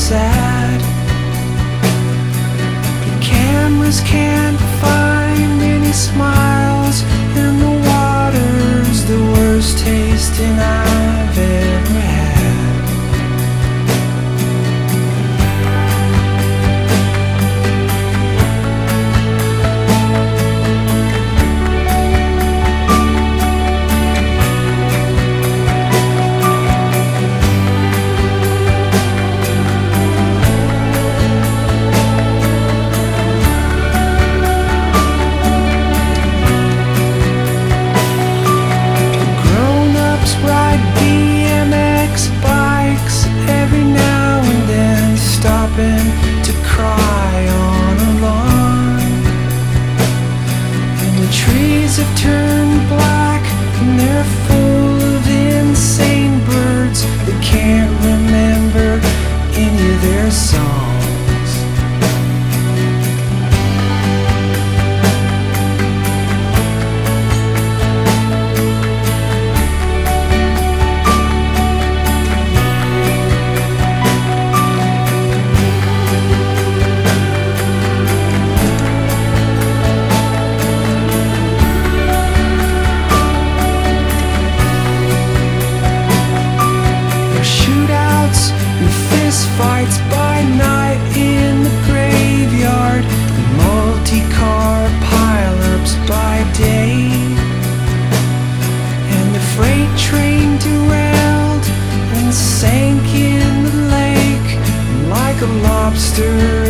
sad. The cameras can't find any smiles, and the water's the worst tasting I've ever had. To cry on a lawn, and the trees have turned black, and they're full of insane birds that can't remember any of their songs. Fights by night in the graveyard, and multi-car pileups by day, and the freight train derailed and sank in the lake, and like a lobster